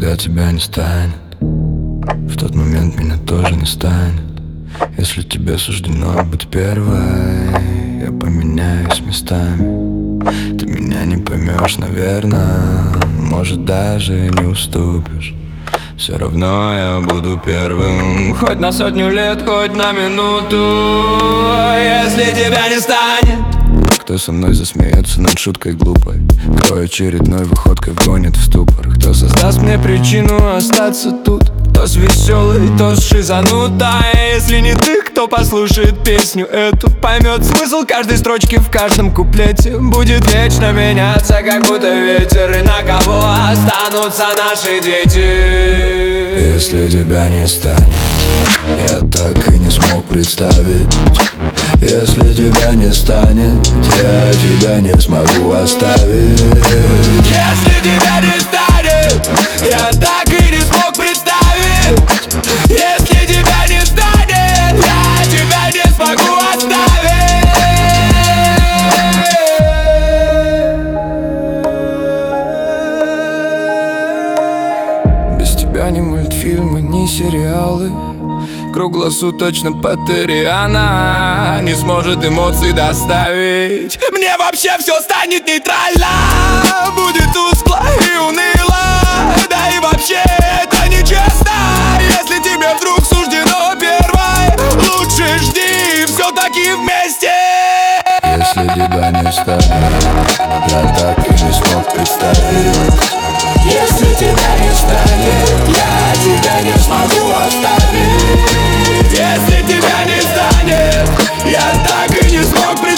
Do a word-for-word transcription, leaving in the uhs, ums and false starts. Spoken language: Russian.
когда тебя не станет, в тот момент меня тоже не станет. Если тебе суждено быть первой, я поменяюсь местами. Ты меня не поймешь, наверное, может даже и не уступишь. Все равно я буду первым, хоть на сотню лет, хоть на минуту. Если тебя не станет, кто со мной засмеется над шуткой глупой, кто очередной выходкой вгонит в ступор, кто создаст мне причину остаться тут, то с веселой, то с шизанутой. Если не ты, кто послушает песню эту, поймет смысл каждой строчки в каждом куплете, будет вечно меняться, как будто ветер. И на кого останутся наши дети? Если тебя не станет, я так и не смог представить. Если тебя не станет, я тебя не смогу оставить. Если тебя не станет, я так и не смог представить. Если тебя не станет, я тебя не смогу оставить. Без тебя ни мультфильмы, ни сериалы, круглосуточно Патериана не сможет эмоций доставить. Мне вообще все станет нейтрально, будет тускло и уныло. Да и вообще это нечестно, если тебе вдруг суждено первой. Лучше жди, все-таки вместе. Если тебя не станет, я так и не смог представить. Если тебя не станет, я тебя не смогу оставить. Если тебя не станет, я так и не смог представить.